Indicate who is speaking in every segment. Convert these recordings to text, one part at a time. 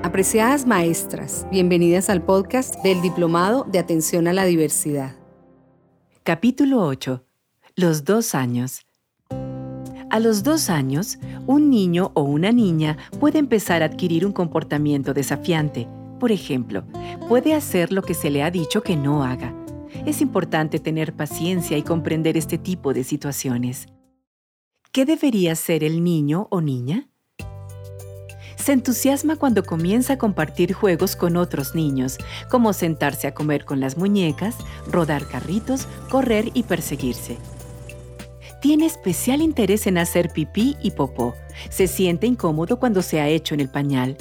Speaker 1: Apreciadas maestras, bienvenidas al podcast del Diplomado de Atención a la Diversidad.
Speaker 2: Capítulo 8. Los 2 años. A los 2 años, un niño o una niña puede empezar a adquirir un comportamiento desafiante. Por ejemplo, puede hacer lo que se le ha dicho que no haga. Es importante tener paciencia y comprender este tipo de situaciones. ¿Qué debería hacer el niño o niña? Se entusiasma cuando comienza a compartir juegos con otros niños, como sentarse a comer con las muñecas, rodar carritos, correr y perseguirse. Tiene especial interés en hacer pipí y popó. Se siente incómodo cuando se ha hecho en el pañal.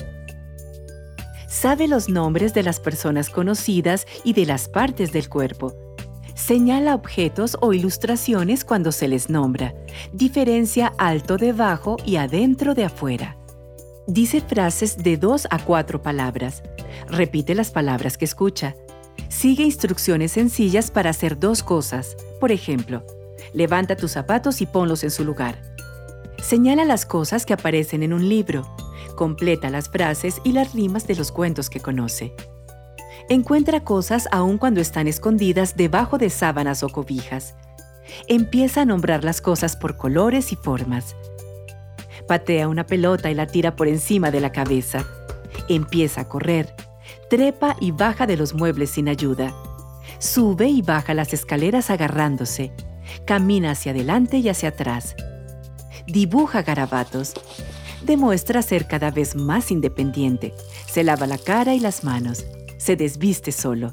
Speaker 2: Sabe los nombres de las personas conocidas y de las partes del cuerpo. Señala objetos o ilustraciones cuando se les nombra. Diferencia alto de bajo y adentro de afuera. Dice frases de 2 a 4 palabras. Repite las palabras que escucha. Sigue instrucciones sencillas para hacer 2 cosas. Por ejemplo, levanta tus zapatos y ponlos en su lugar. Señala las cosas que aparecen en un libro. Completa las frases y las rimas de los cuentos que conoce. Encuentra cosas aun cuando están escondidas debajo de sábanas o cobijas. Empieza a nombrar las cosas por colores y formas. Patea una pelota y la tira por encima de la cabeza. Empieza a correr. Trepa y baja de los muebles sin ayuda. Sube y baja las escaleras agarrándose. Camina hacia adelante y hacia atrás. Dibuja garabatos. Demuestra ser cada vez más independiente. Se lava la cara y las manos. Se desviste solo.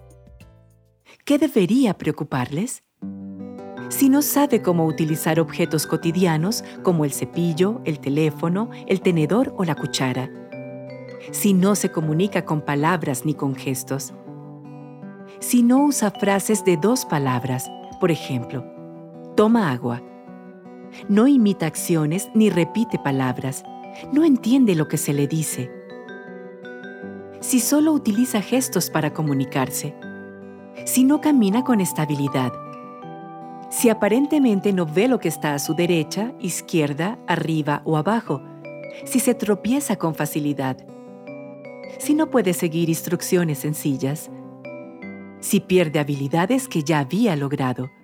Speaker 2: ¿Qué debería preocuparles? Si no sabe cómo utilizar objetos cotidianos como el cepillo, el teléfono, el tenedor o la cuchara. Si no se comunica con palabras ni con gestos. Si no usa frases de 2 palabras, por ejemplo, toma agua. No imita acciones ni repite palabras. No entiende lo que se le dice. Si solo utiliza gestos para comunicarse. Si no camina con estabilidad. Si aparentemente no ve lo que está a su derecha, izquierda, arriba o abajo. Si se tropieza con facilidad. Si no puede seguir instrucciones sencillas. Si pierde habilidades que ya había logrado.